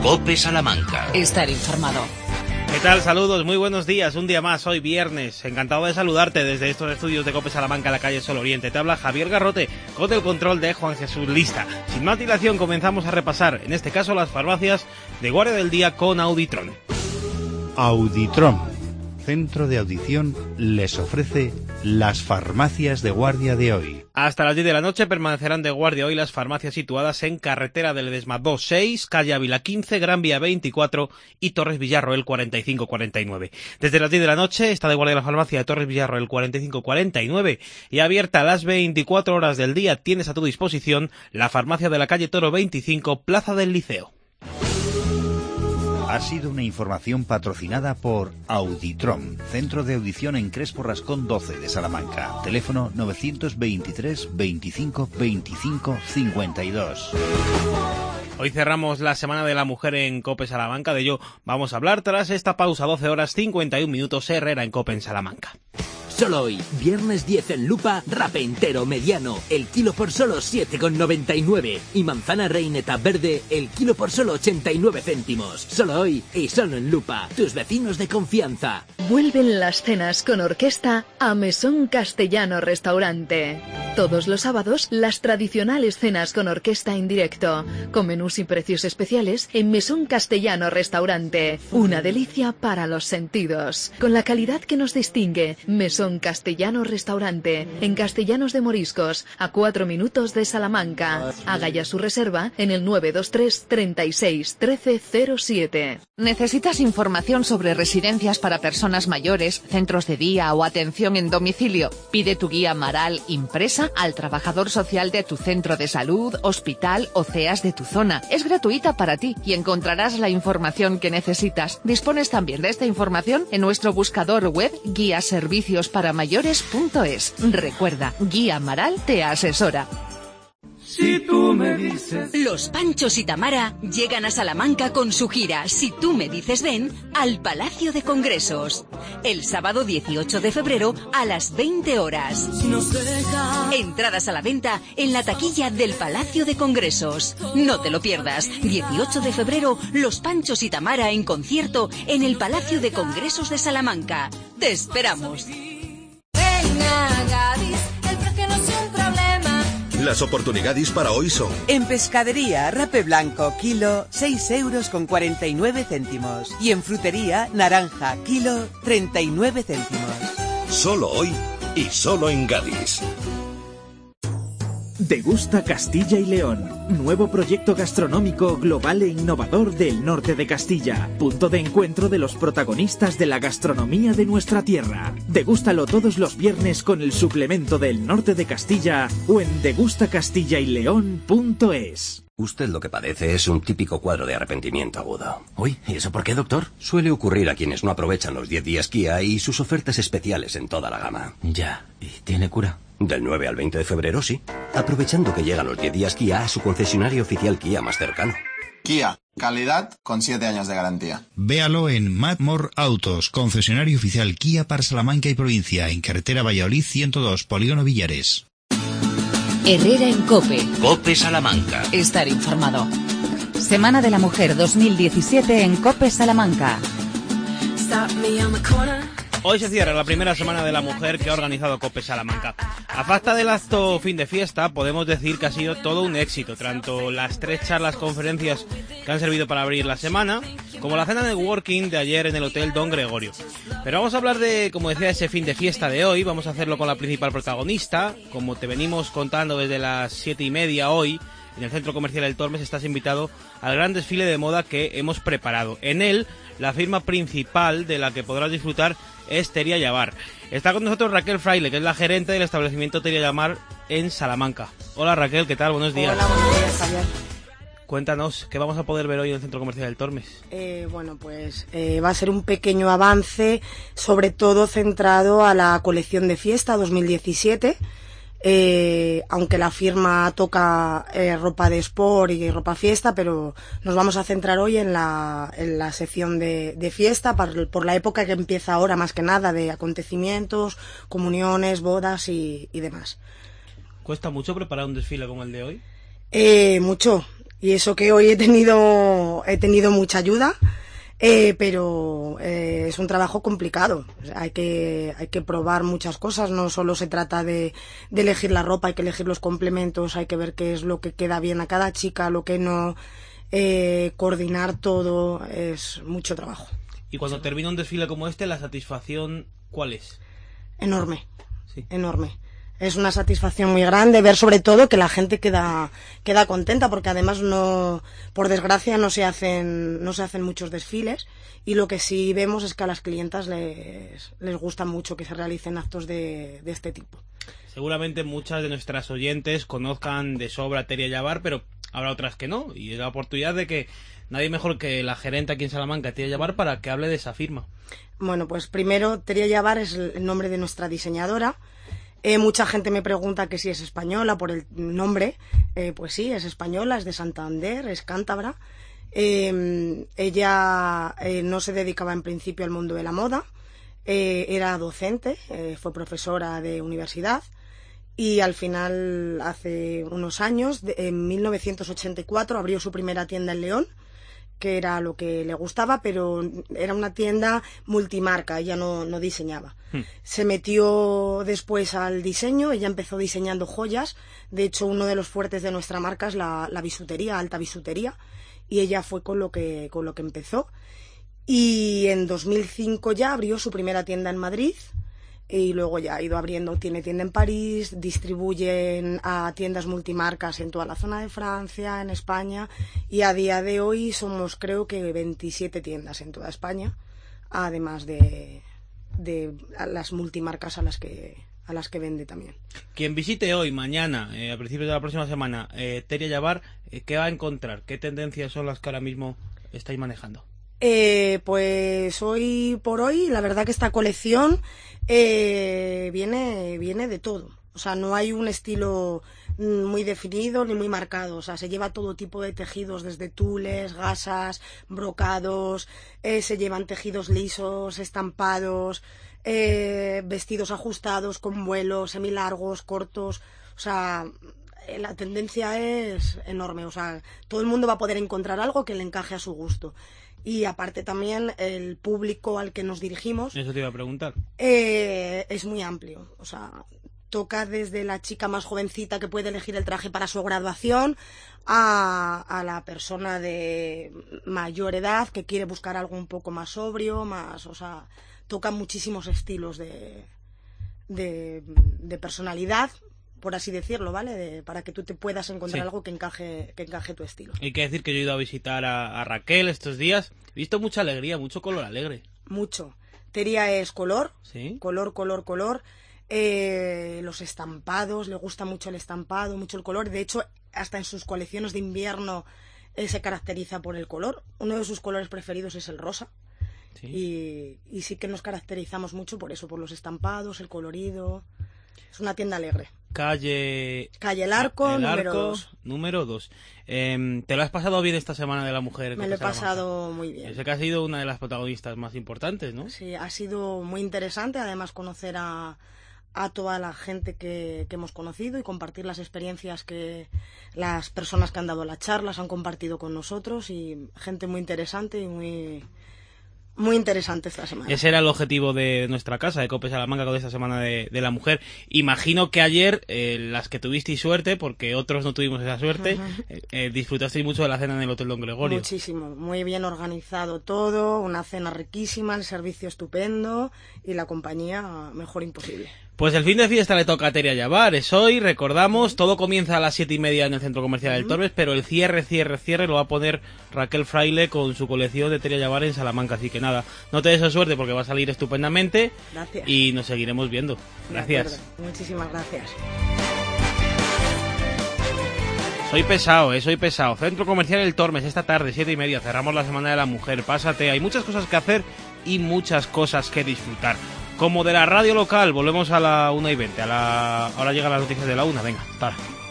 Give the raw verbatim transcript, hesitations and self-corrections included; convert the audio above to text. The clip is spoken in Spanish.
COPE Salamanca. Estar informado. ¿Qué tal? Saludos, muy buenos días. Un día más, hoy viernes. Encantado de saludarte desde estos estudios de COPE Salamanca, en la calle Sol Oriente. Te habla Javier Garrote, con el control de Juan Jesús Lista. Sin más dilación, comenzamos a repasar, en este caso, las farmacias de guardia del día con Auditron. Auditron, centro de audición, les ofrece las farmacias de guardia de hoy. Hasta las diez de la noche permanecerán de guardia hoy las farmacias situadas en Carretera del Ledesma dos seis, Calle Ávila quince, Gran Vía veinticuatro y Torres Villarroel cuarenta y cinco cuarenta y nueve. Desde las diez de la noche está de guardia la farmacia de Torres Villarroel cuarenta y cinco cuarenta y nueve y abierta a las veinticuatro horas del día. Tienes a tu disposición la farmacia de la calle Toro veinticinco, Plaza del Liceo. Ha sido una información patrocinada por Auditron, centro de audición en Crespo Rascón doce de Salamanca. Teléfono novecientos veintitrés veinticinco veinticinco cincuenta y dos. Hoy cerramos la Semana de la Mujer en COPE Salamanca. De ello vamos a hablar tras esta pausa. Doce horas cincuenta y un minutos, Herrera en COPE en Salamanca. Solo hoy, viernes diez en Lupa, rape entero mediano, el kilo por solo siete con noventa y nueve. Y manzana reineta verde, el kilo por solo ochenta y nueve céntimos. Solo hoy y solo en Lupa, tus vecinos de confianza. Vuelven las cenas con orquesta a Mesón Castellano Restaurante. Todos los sábados, las tradicionales cenas con orquesta en directo, con menús y precios especiales en Mesón Castellano Restaurante. Una delicia para los sentidos. Con la calidad que nos distingue, Mesón Castellano Restaurante, en Castellanos de Moriscos, a cuatro minutos de Salamanca. Haga ya su reserva en el nueve dos tres, treinta y seis, trece cero siete. ¿Necesitas información sobre residencias para personas mayores, centros de día o atención en domicilio? Pide tu guía Maral impresa al trabajador social de tu centro de salud, hospital o C E A S de tu zona. Es gratuita para ti y encontrarás la información que necesitas. Dispones también de esta información en nuestro buscador web guía servicios para mayores punto es. Recuerda, Guía Maral te asesora. Si tú me dices... Los Panchos y Tamara llegan a Salamanca con su gira Si tú me dices ven al Palacio de Congresos. El sábado dieciocho de febrero a las veinte horas. Si nos deja... Entradas a la venta en la taquilla del Palacio de Congresos. No te lo pierdas. dieciocho de febrero, Los Panchos y Tamara en concierto en el Palacio de Congresos de Salamanca. Te esperamos. Venga, Gadis, el precio no es un problema. Las oportunidades para hoy son: en pescadería, rape blanco, kilo, seis euros con cuarenta y nueve céntimos. Y en frutería, naranja, kilo, treinta y nueve céntimos. Solo hoy y solo en Gadis. Degusta Castilla y León, nuevo proyecto gastronómico global e innovador del norte de Castilla, punto de encuentro de los protagonistas de la gastronomía de nuestra tierra. Degústalo todos los viernes con el suplemento del norte de Castilla o en degusta castilla y león punto es. Usted lo que padece es un típico cuadro de arrepentimiento agudo. Uy, ¿y eso por qué, doctor? Suele ocurrir a quienes no aprovechan los diez días Kia y sus ofertas especiales en toda la gama. Ya, ¿y tiene cura? Del nueve al veinte de febrero, sí. Aprovechando que llegan los diez días Kia a su concesionario oficial Kia más cercano. Kia, calidad con siete años de garantía. Véalo en Madmore Autos, concesionario oficial Kia para Salamanca y provincia, en carretera Valladolid ciento dos, Polígono Villares. Herrera en COPE. COPE Salamanca. Estar informado. Semana de la Mujer dos mil diecisiete en COPE Salamanca. Hoy se cierra la primera Semana de la Mujer que ha organizado COPE Salamanca. A falta del acto fin de fiesta, podemos decir que ha sido todo un éxito, tanto las tres charlas conferencias que han servido para abrir la semana, como la cena networking de ayer en el Hotel Don Gregorio. Pero vamos a hablar de, como decía, ese fin de fiesta de hoy. Vamos a hacerlo con la principal protagonista. Como te venimos contando desde las siete y media hoy, en el Centro Comercial El Tormes estás invitado al gran desfile de moda que hemos preparado. En él, la firma principal de la que podrás disfrutar es Teria Llamar. Está con nosotros Raquel Fraile, que es la gerente del establecimiento Teria Llamar en Salamanca. Hola Raquel, ¿qué tal? Buenos días. Hola, buenos días, Javier. Cuéntanos, ¿qué vamos a poder ver hoy en el Centro Comercial del Tormes? Eh, bueno, pues eh, va a ser un pequeño avance, sobre todo centrado a la colección de fiesta dos mil diecisiete. Eh, aunque la firma toca eh, ropa de sport y ropa fiesta, pero nos vamos a centrar hoy en la, en la sección de, de fiesta por, por la época que empieza ahora, más que nada, de acontecimientos, comuniones, bodas y, y demás. ¿Cuesta mucho preparar un desfile como el de hoy? Eh, mucho. Y eso que hoy he tenido, he tenido mucha ayuda, eh, pero eh, es un trabajo complicado. O sea, hay que, hay que probar muchas cosas, no solo se trata de, de elegir la ropa, hay que elegir los complementos, hay que ver qué es lo que queda bien a cada chica, lo que no, eh, coordinar todo, es mucho trabajo. Y cuando termina un desfile como este, ¿la satisfacción cuál es? Enorme, sí. enorme. Es una satisfacción muy grande ver sobre todo que la gente queda queda contenta, porque además no, por desgracia no se hacen no se hacen muchos desfiles, y lo que sí vemos es que a las clientas les, les gusta mucho que se realicen actos de, de este tipo. Seguramente muchas de nuestras oyentes conozcan de sobra a Teria Yabar, pero habrá otras que no, y es la oportunidad de que nadie mejor que la gerente aquí en Salamanca, Teria Yabar, para que hable de esa firma. Bueno, pues primero, Teria Yabar es el nombre de nuestra diseñadora. Eh, mucha gente me pregunta que si es española por el nombre. Eh, pues sí, es española, es de Santander, es cántabra. Eh, ella eh, no se dedicaba en principio al mundo de la moda, eh, era docente, eh, fue profesora de universidad, y al final, hace unos años, de, en mil novecientos ochenta y cuatro, abrió su primera tienda en León, que era lo que le gustaba, pero era una tienda multimarca, ella no, no diseñaba. Hmm. Se metió después al diseño, ella empezó diseñando joyas, de hecho uno de los fuertes de nuestra marca es la, la bisutería, alta bisutería, y ella fue con lo que, con lo que empezó. Y en dos mil cinco ya abrió su primera tienda en Madrid, y luego ya ha ido abriendo, tiene tienda en París, distribuyen a tiendas multimarcas en toda la zona de Francia, en España, y a día de hoy somos creo que veintisiete tiendas en toda España, además de, de las multimarcas a las que a las que vende también. Quien visite hoy, mañana, eh, a principios de la próxima semana, eh, Teria Yabar, eh, ¿qué va a encontrar? ¿Qué tendencias son las que ahora mismo estáis manejando? Eh, pues hoy por hoy, la verdad que esta colección eh, viene, viene de todo. O sea, no hay un estilo muy definido ni muy marcado. O sea, se lleva todo tipo de tejidos, desde tules, gasas, brocados, eh, se llevan tejidos lisos, estampados, eh, vestidos ajustados con vuelos, semilargos, cortos. O sea, la tendencia es enorme. O sea, todo el mundo va a poder encontrar algo que le encaje a su gusto. Y aparte también el público al que nos dirigimos... Eso te iba a preguntar. Eh, es muy amplio. O sea, toca desde la chica más jovencita que puede elegir el traje para su graduación a, a la persona de mayor edad que quiere buscar algo un poco más sobrio, más... O sea, toca muchísimos estilos de, de, de personalidad, por así decirlo, ¿vale? De, para que tú te puedas encontrar sí. algo que encaje que encaje tu estilo. Hay que decir que yo he ido a visitar a, a Raquel estos días. He visto mucha alegría, mucho color alegre. Mucho. Teria es color, ¿sí? color, color, color. Eh, los estampados, le gusta mucho el estampado, mucho el color. De hecho, hasta en sus colecciones de invierno eh, se caracteriza por el color. Uno de sus colores preferidos es el rosa. ¿Sí? Y, y sí que nos caracterizamos mucho por eso, por los estampados, el colorido. Es una tienda alegre. Calle... Calle El Arco, el número Arco dos. Número dos. Eh, ¿Te lo has pasado bien esta Semana de la Mujer? Me lo he pasado muy bien. Sé que has sido una de las protagonistas más importantes, ¿no? Sí, ha sido muy interesante, además conocer a, a toda la gente que, que hemos conocido y compartir las experiencias que las personas que han dado las charlas han compartido con nosotros, y gente muy interesante y muy... Muy interesante esta semana. Ese era el objetivo de nuestra casa, de Cope Salamanca, con esta Semana de, de la Mujer. Imagino que ayer, eh, las que tuvisteis suerte, porque otros no tuvimos esa suerte, uh-huh. eh, eh, disfrutasteis mucho de la cena en el Hotel Don Gregorio. Muchísimo, muy bien organizado todo, una cena riquísima, el servicio estupendo y la compañía mejor imposible. Pues el fin de fiesta le toca a Teria Yabar, es hoy, recordamos, todo comienza a las siete y media en el Centro Comercial del Tormes, pero el cierre, cierre, cierre lo va a poner Raquel Fraile con su colección de Teria Yabar en Salamanca, así que nada, no te des suerte porque va a salir estupendamente. Gracias. Y nos seguiremos viendo. Gracias. Muchísimas gracias. Soy pesado, eh, soy pesado. Centro Comercial El Tormes, esta tarde, siete y media, cerramos la Semana de la Mujer, pásate, hay muchas cosas que hacer y muchas cosas que disfrutar. Como de la radio local, volvemos a la una y veinte. A la... Ahora llegan las noticias de la una. Venga, hasta ahora.